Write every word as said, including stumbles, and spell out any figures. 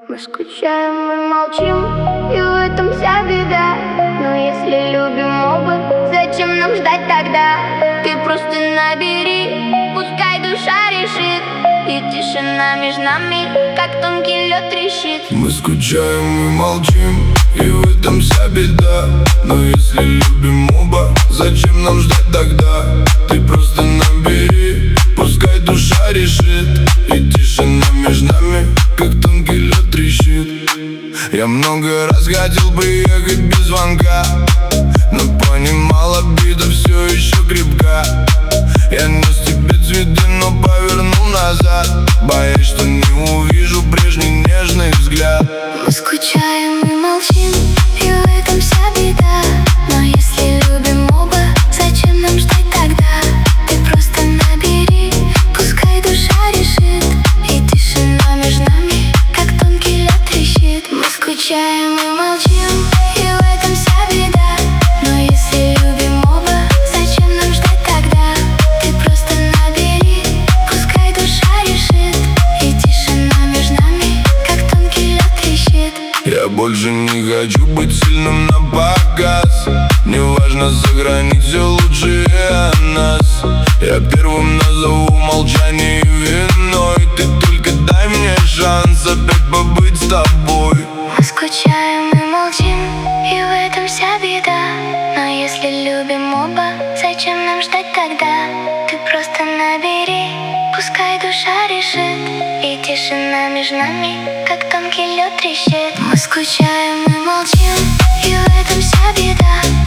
Мы скучаем, мы молчим, и в этом вся беда. Но если любим оба, зачем нам ждать тогда? Ты просто набери, пускай душа решит, и тишина между нами, как тонкий лед, трещит. Мы скучаем, мы молчим, и в этом вся беда. Но если любим оба, зачем нам ждать тогда? Ты просто набери, пускай душа решит, и тишина между нами, как тонкий лед, трещит. Я много раз хотел приехать без звонка, но понимал, обида все еще крепка. Я нес тебе цветы, но повернул назад, боясь, что не увижу прежний нежный взгляд. Мы скучаем и молчим, и в этом вся беда. Но если любим оба, зачем нам ждать тогда? Ты просто набери, пускай душа решит, и тишина между нами, как тонкий лед, трещит. Мы скучаем и молчим, и в этом вся беда. Но если любим оба, зачем нам ждать тогда? Ты просто набери, пускай душа решит, и тишина между нами, как тонкий лед, трещит. Я больше не хочу быть сильным на показ. Неважно, сохранить все лучшее о нас. Я первым назову молчание виной. Ты только дай мне шанс опять побыть с тобой. Мы скучаем и молчим, и в этом вся беда. Но если любим оба, зачем нам ждать тогда? Ты просто набери, пускай душа решит, и тишина между нами, как тонкий лед, трещит. Мы скучаем и молчим, и в этом вся беда.